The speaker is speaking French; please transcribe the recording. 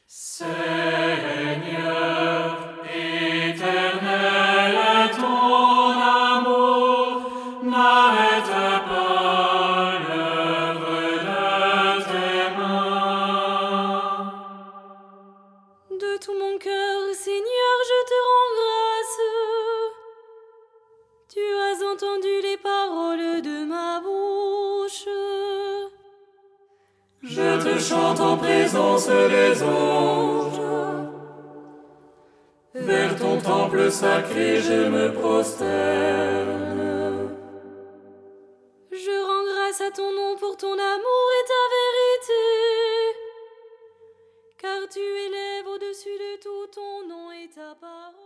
Seigneur, éternel, ton amour n'arrête pas l'œuvre de tes mains. De tout mon cœur, Seigneur, je te rends grâce. Tu as entendu les paroles de ma bouche. Je te chante en présence des anges. Vers ton temple sacré, je me prosterne. Je rends grâce à ton nom pour ton amour et ta vérité. Car tu élèves au-dessus de tout ton nom et ta parole.